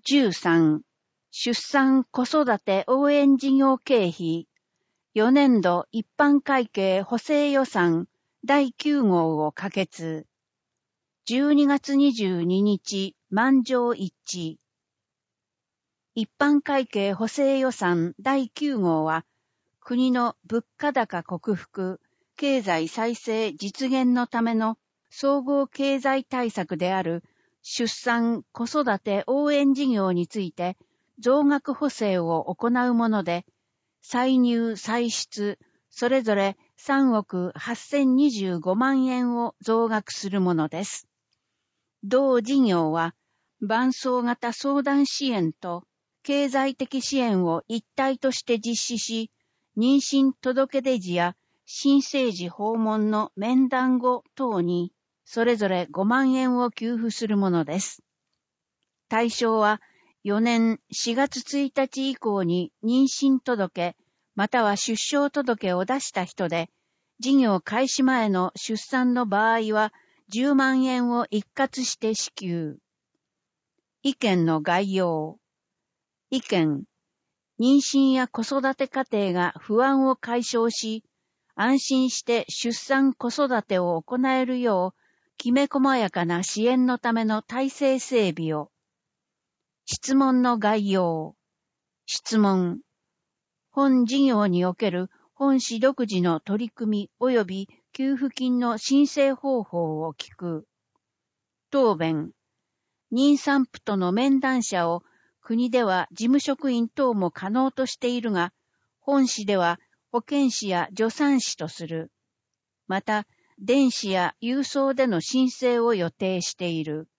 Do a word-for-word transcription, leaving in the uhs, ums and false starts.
じゅうさん、出産子育て応援事業経費、よねん度一般会計補正予算だいきゅう号を可決。じゅうにがつにじゅうににち、満場一致。一般会計補正予算だいきゅう号は、国の物価高克服、経済再生実現のための総合経済対策である出産子育て応援事業について増額補正を行うもので、歳入歳出それぞれさんおくはっせんにじゅうごまんえんを増額するものです。同事業は伴走型相談支援と経済的支援を一体として実施し、妊娠届出時や新生児訪問の面談後等にそれぞれごまんえんを給付するものです。対象はよねんしがつついたち以降に妊娠届または出生届を出した人で、事業開始前の出産の場合はじゅうまんえんを一括して支給。意見の概要。意見。妊娠や子育て家庭が不安を解消し、安心して出産子育てを行えるよう、きめ細やかな支援のための体制整備を。質問の概要。質問。本事業における本市独自の取り組み及び給付金の申請方法を聞く。答弁。妊産婦との面談者を国では事務職員等も可能としているが、本市では保健師や助産師とする。また、電子や郵送での申請を予定している。